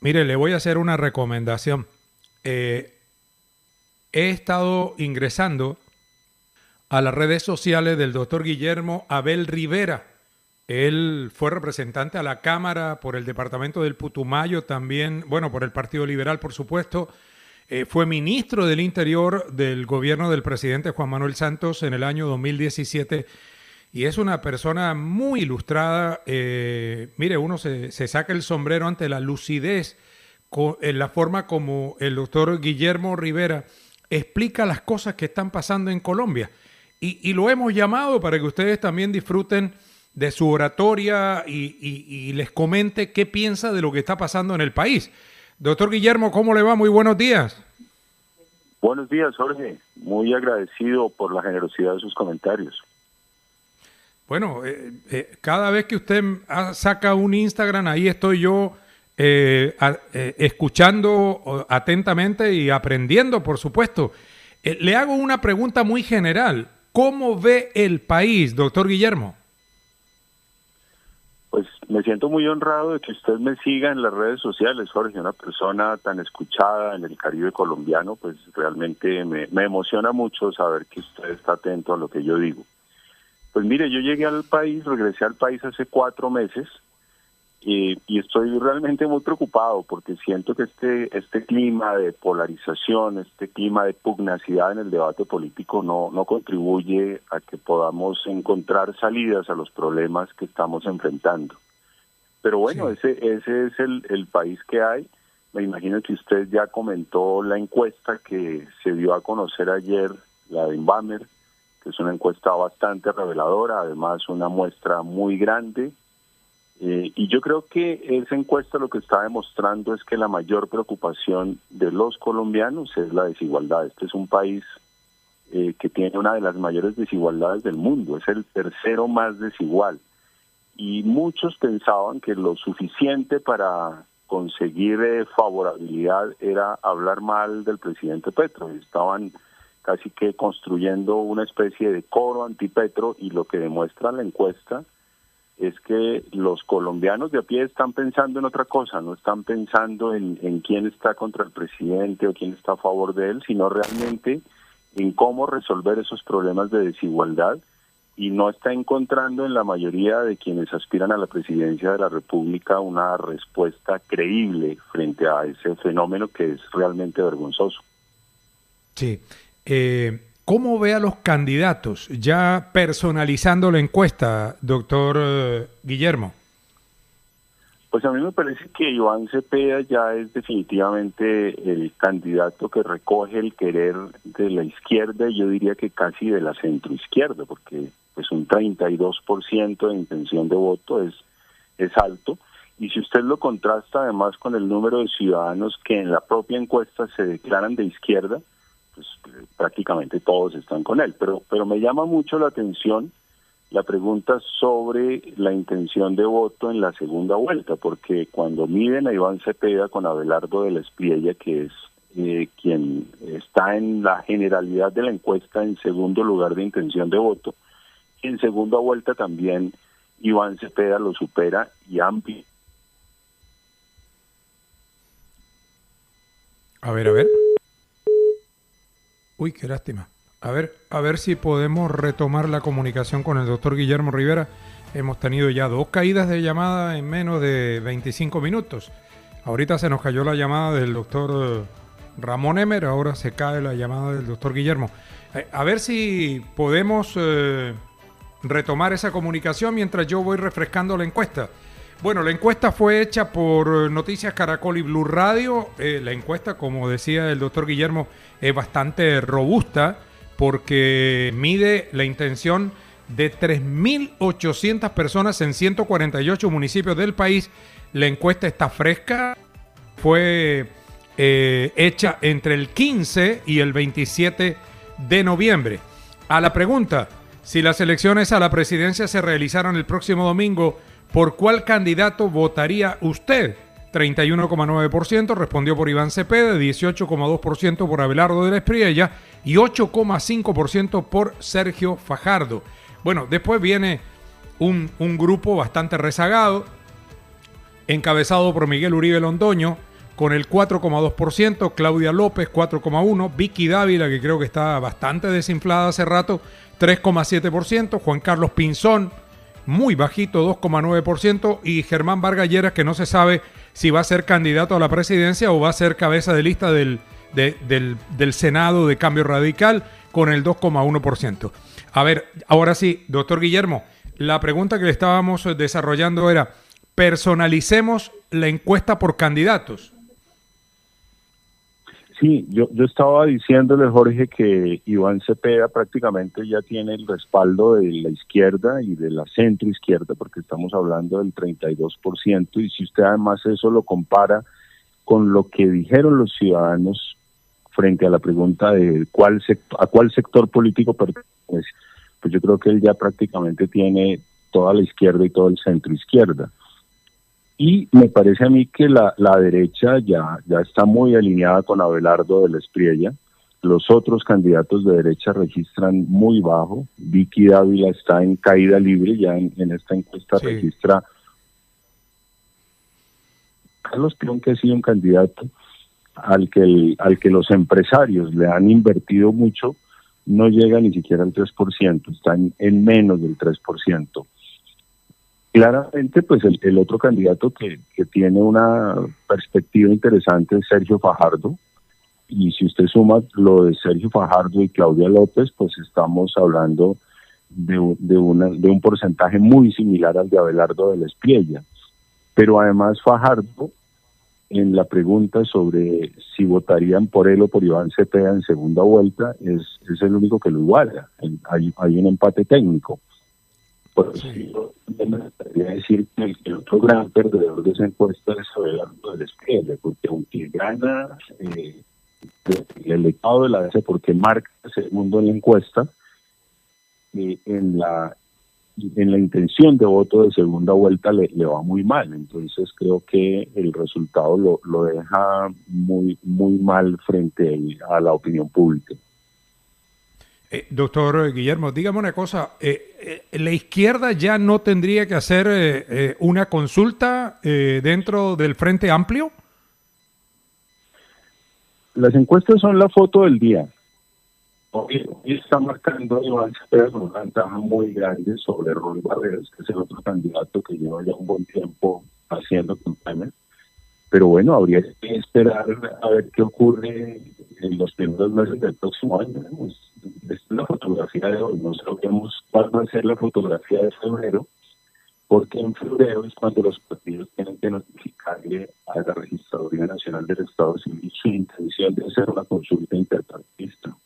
Mire, le voy a hacer una recomendación. He estado ingresando a las redes sociales del doctor Guillermo Abel Rivera. Él fue representante a la Cámara por el departamento del Putumayo también, bueno, por el Partido Liberal, por supuesto. Fue ministro del Interior del gobierno del presidente Juan Manuel Santos en el año 2017 y es una persona muy ilustrada. Mire, uno se saca el sombrero ante la lucidez, en la forma como el doctor Guillermo Rivera explica las cosas que están pasando en Colombia. Y lo hemos llamado para que ustedes también disfruten de su oratoria y les comente qué piensa de lo que está pasando en el país. Doctor Guillermo, ¿cómo le va? Muy buenos días. Buenos días, Jorge. Muy agradecido por la generosidad de sus comentarios. Bueno, cada vez que usted saca un Instagram, ahí estoy yo escuchando atentamente y aprendiendo, por supuesto. Le hago una pregunta muy general. ¿Cómo ve el país, doctor Guillermo? Pues me siento muy honrado de que usted me siga en las redes sociales, Jorge. Una persona tan escuchada en el Caribe colombiano, pues realmente me emociona mucho saber que usted está atento a lo que yo digo. Pues mire, yo llegué al país, regresé al país hace 4 meses y estoy realmente muy preocupado porque siento que este clima de polarización, este clima de pugnacidad en el debate político no contribuye a que podamos encontrar salidas a los problemas que estamos enfrentando. Pero bueno, sí. ese es el país que hay. Me imagino que usted ya comentó la encuesta que se dio a conocer ayer, la de Inbamer, que es una encuesta bastante reveladora, además una muestra muy grande. Y yo creo que esa encuesta lo que está demostrando es que la mayor preocupación de los colombianos es la desigualdad. Este es un país que tiene una de las mayores desigualdades del mundo, es el tercero más desigual. Y muchos pensaban que lo suficiente para conseguir favorabilidad era hablar mal del presidente Petro. Estaban casi que construyendo una especie de coro anti-Petro y lo que demuestra la encuesta es que los colombianos de a pie están pensando en otra cosa, no están pensando en quién está contra el presidente o quién está a favor de él, sino realmente en cómo resolver esos problemas de desigualdad y no está encontrando en la mayoría de quienes aspiran a la presidencia de la República una respuesta creíble frente a ese fenómeno que es realmente vergonzoso. Sí. ¿Cómo ve a los candidatos? Ya personalizando la encuesta, doctor Guillermo. Pues a mí me parece que Iván Cepeda ya es definitivamente el candidato que recoge el querer de la izquierda, y yo diría que casi de la centroizquierda, porque pues un 32% de intención de voto es alto. Y si usted lo contrasta además con el número de ciudadanos que en la propia encuesta se declaran de izquierda, pues prácticamente todos están con él. Pero me llama mucho la atención la pregunta sobre la intención de voto en la segunda vuelta, porque cuando miden a Iván Cepeda con Abelardo de la Espriella, que es quien está en la generalidad de la encuesta en segundo lugar de intención de voto, en segunda vuelta también Iván Cepeda lo supera y amplio. A ver. Uy, qué lástima. A ver si podemos retomar la comunicación con el doctor Guillermo Rivera. Hemos tenido ya 2 caídas de llamada en menos de 25 minutos. Ahorita se nos cayó la llamada del doctor Ramón Emer, ahora se cae la llamada del doctor Guillermo. A ver si podemos retomar esa comunicación mientras yo voy refrescando la encuesta. Bueno, la encuesta fue hecha por Noticias Caracol y Blue Radio. La encuesta, como decía el doctor Guillermo, es bastante robusta porque mide la intención de 3.800 personas en 148 municipios del país. La encuesta está fresca, fue hecha entre el 15 y el 27 de noviembre. A la pregunta, si las elecciones a la presidencia se realizaran el próximo domingo, ¿por cuál candidato votaría usted? 31,9% respondió por Iván Cepeda, 18,2% por Abelardo de la Espriella y 8,5% por Sergio Fajardo. Bueno, después viene un grupo bastante rezagado, encabezado por Miguel Uribe Londoño, con el 4,2%, Claudia López 4,1%, Vicky Dávila, que creo que está bastante desinflada hace rato, 3,7%, Juan Carlos Pinzón, muy bajito, 2,9%, y Germán Vargas Lleras, que no se sabe si va a ser candidato a la presidencia o va a ser cabeza de lista del Senado de Cambio Radical, con el 2,1%. A ver, ahora sí, doctor Guillermo, la pregunta que le estábamos desarrollando era, personalicemos la encuesta por candidatos. Sí, yo estaba diciéndole, Jorge, que Iván Cepeda prácticamente ya tiene el respaldo de la izquierda y de la centroizquierda, porque estamos hablando del 32%, y si usted además eso lo compara con lo que dijeron los ciudadanos frente a la pregunta de a cuál sector político pertenece, pues yo creo que él ya prácticamente tiene toda la izquierda y todo el centroizquierda. Y me parece a mí que la derecha ya está muy alineada con Abelardo de la Espriella. Los otros candidatos de derecha registran muy bajo. Vicky Dávila está en caída libre, ya en esta encuesta sí. Registra Carlos Pion, que ha sido un candidato al que los empresarios le han invertido mucho, no llega ni siquiera al 3%, están en menos del 3%. Claramente, pues el otro candidato que tiene una perspectiva interesante es Sergio Fajardo, y si usted suma lo de Sergio Fajardo y Claudia López, pues estamos hablando de un porcentaje muy similar al de Abelardo de la Espriella. Pero además Fajardo, en la pregunta sobre si votarían por él o por Iván Cepeda en segunda vuelta, es el único que lo iguala. Hay un empate técnico. Por eso yo me gustaría decir que el otro gran perdedor de esa encuesta es Abelardo de la Espriella, porque aunque gana el electorado de la DC porque marca segundo en la encuesta, en la intención de voto de segunda vuelta le va muy mal. Entonces creo que el resultado lo deja muy mal frente a la opinión pública. Doctor Guillermo, dígame una cosa, ¿la izquierda ya no tendría que hacer una consulta dentro del Frente Amplio? Las encuestas son la foto del día. Hoy está marcando Iván Cepeda con una ventaja muy grande sobre Roy Barreras, que es el otro candidato que lleva ya un buen tiempo haciendo campaña. Pero bueno, habría que esperar a ver qué ocurre en los primeros meses del próximo año. Esta es la fotografía de hoy, no sabemos cuál va a ser la fotografía de febrero, porque en febrero es cuando los partidos tienen que notificarle a la Registraduría Nacional del Estado Civil su intención de hacer una consulta interpartidista.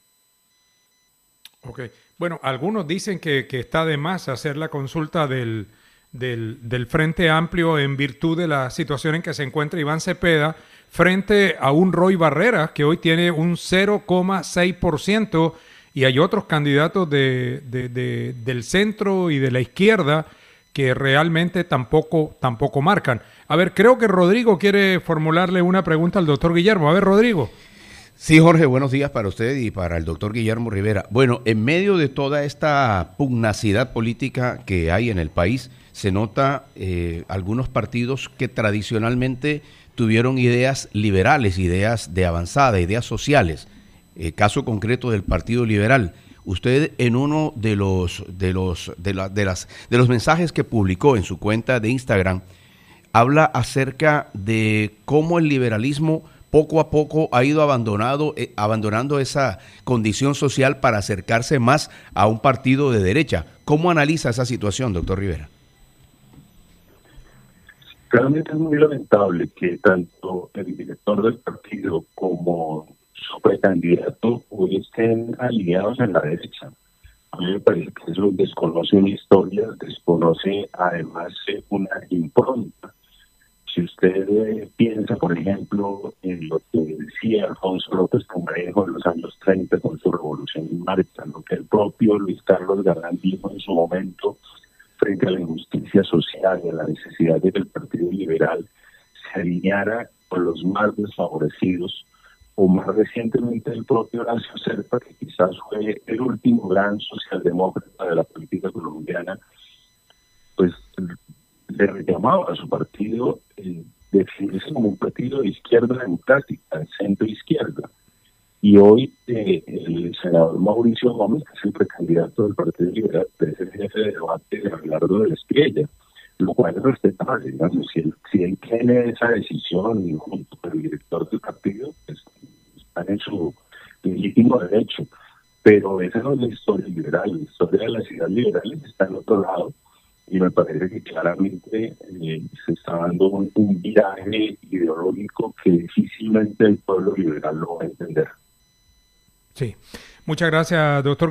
Ok, bueno, algunos dicen que está de más hacer la consulta del Frente Amplio en virtud de la situación en que se encuentra Iván Cepeda frente a un Roy Barreras que hoy tiene un 0,6% y hay otros candidatos del centro y de la izquierda que realmente tampoco marcan. A ver, creo que Rodrigo quiere formularle una pregunta al doctor Guillermo. A ver, Rodrigo. Sí, Jorge, buenos días para usted y para el doctor Guillermo Rivera. Bueno, en medio de toda esta pugnacidad política que hay en el país, se nota algunos partidos que tradicionalmente tuvieron ideas liberales, ideas de avanzada, ideas sociales. Caso concreto del Partido Liberal. Usted en uno de los mensajes que publicó en su cuenta de Instagram habla acerca de cómo el liberalismo poco a poco ha ido abandonando esa condición social para acercarse más a un partido de derecha. ¿Cómo analiza esa situación, doctor Rivera? Realmente es muy lamentable que tanto el director del partido como su precandidato hoy estén alineados en la derecha. A mí me parece que eso desconoce una historia, desconoce además una impronta. Si usted piensa, por ejemplo, en lo que decía Alfonso López Pumarejo en los años 30 con su Revolución en Marcha, lo que el propio Luis Carlos Galán dijo en su momento frente a la injusticia social y a la necesidad de que el Partido Liberal se alineara con los más desfavorecidos, o más recientemente el propio Horacio Serpa, que quizás fue el último gran socialdemócrata de la política colombiana, pues le reclamaba a su partido definirse como un partido de izquierda democrática, centro izquierda. Y hoy el senador Mauricio Gómez, que es el precandidato del Partido Liberal, es el jefe de debate de Abelardo de la Espriella, lo cual es respetable, digamos, si él tiene esa decisión y junto con el director del partido, pues están en su legítimo derecho. Pero esa no es la historia liberal, la historia de las ideas liberales está en otro lado, y me parece que claramente se está dando un viraje ideológico que difícilmente el pueblo liberal lo va a entender. Sí. Muchas gracias, doctor.